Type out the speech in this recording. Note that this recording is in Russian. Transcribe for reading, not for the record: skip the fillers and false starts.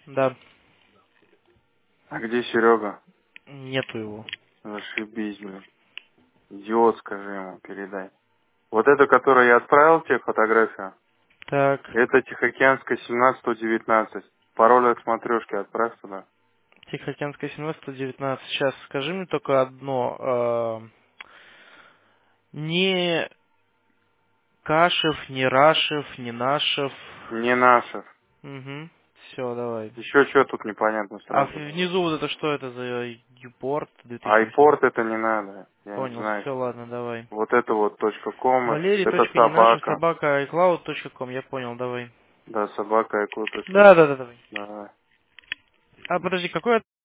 Да. А где Серега? Нету его. Зашибись, блин. Идиот, скажи ему, передай. Вот это, которое я отправил тебе фотографию, Так. это Тихоокеанская 17-119. Пароль от смотрешки отправь туда. Тихоокеанская 17-119. Сейчас скажи мне только одно. Не Кашев, не Рашев, не Нашев. Не наших. Угу. Все, давай. Еще что тут непонятно А сразу. внизу вот это что это за Юпорт 2008? Айпорт это не надо. Я не Понял, знаю. все, ладно, давай. Вот это вот .com, это Валерий.ненашев, собака. собака, iCloud.com, я понял, давай. Да, собака, iCloud.com. Да, давай. Давай. А, подожди, какой